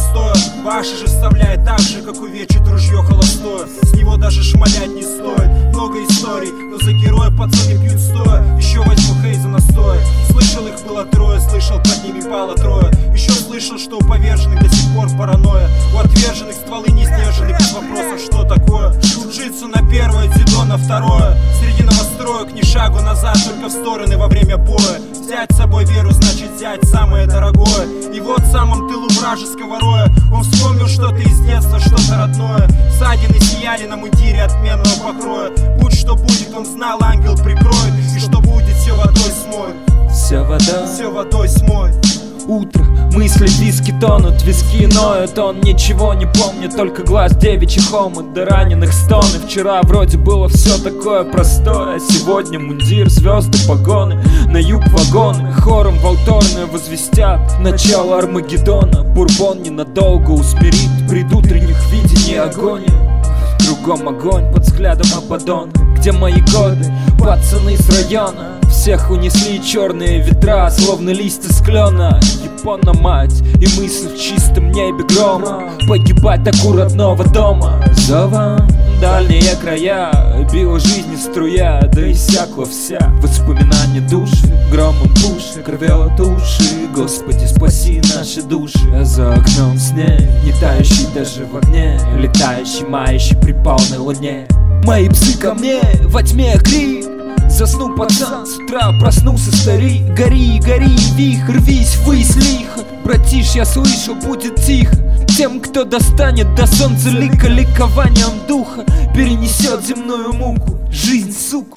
простоя. Ваши же вставляет так же, как увечит ружье холостое. С него даже шмалять не стоит. Много историй, но за героя пацаны пьют стоя. Еще возьму Хейза настоя. Слышал, их было трое, слышал, под ними пало трое. Еще слышал, что у поверженных до сих пор паранойя. У отверженных стволы не сдержаны, без вопросов, что такое. Джиу-джитсу на первое, дзюдо на второе. Среди новостроек ни шагу назад, только в стороны во время боя. Взять с собой веру, значит взять самое дорогое. И вот в самом тылу вражеского роя он вспомнил что-то из детства, что-то родное. Ссадины сияли на мундире отменного покроя. Будь что будет, он знал, ангел прикроет. И что будет, все водой смоет. Все водой смоет. Утро, мысли виски тонут, виски ноют. Он ничего не помнит, только глаз девичьих омут до раненых стоны. Вчера вроде было все такое простое, а сегодня мундир, звезды, погоны, на юг вагоны. Хором волторные возвестят начало Армагеддона. Бурбон ненадолго усмирит предутренних видений агонию. Кругом огонь под взглядом Абаддона. Где мои годы, пацаны с района? Всех унесли черные ветра, словно листья с клена. Япона мать и мысль в чистом небе грома. Погибать так у родного дома. Зовом дальние края, била жизни струя, да иссякла вся. Воспоминания души, громом пуши, кровела души. Господи, спаси наши души. А за окном снег, не тающий даже в огне, летающий, мающий при полной луне. Мои псы ко мне, во тьме крик. Заснул пацан, с утра проснулся старик. Гори, гори, вихрь, рвись ввысь лихо. Братиш, я слышу, будет тихо. Тем, кто достанет до солнца лика, ликованием духа перенесет земную муку. Жизнь, сука.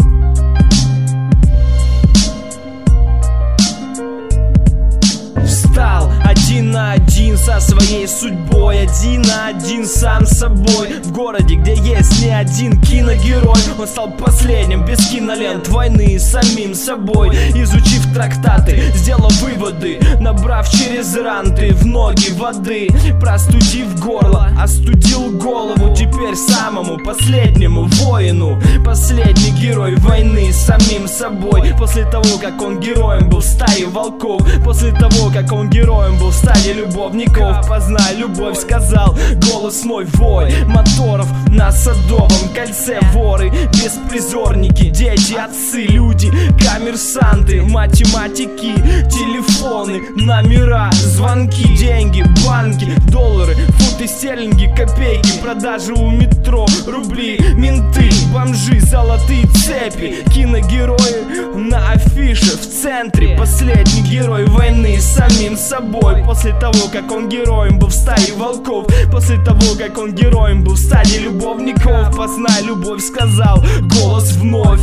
Встал один на один со своей судьбой, один на один сам с собой. В городе, где есть не один киногерой, он стал последним без кинолент войны с самим собой. Изучив трактаты, сделал выводы, набрав через ранты в ноги воды, простудив горло, остудил голову. Теперь самому последнему воину, последний герой войны с самим собой. После того, как он героем был в стае волков, после того, как он героем был в стаде любовников, познай любовь, сказал голос мой вой моторов на Садовом кольце. Воры, беспризорники, дети, отцы, люди, коммерсанты, математики, телефоны, номера, звонки, деньги, банки, доллары, фунты стерлинги, копейки, продажи у метро, рубли, менты, бомжи, золотые цепи, киногерои на афише в центре. Последний герой войны с самим собой. После того, как он героем был в стае волков, после того, как он героем был в стаде любовников, познай любовь, сказал голос вновь.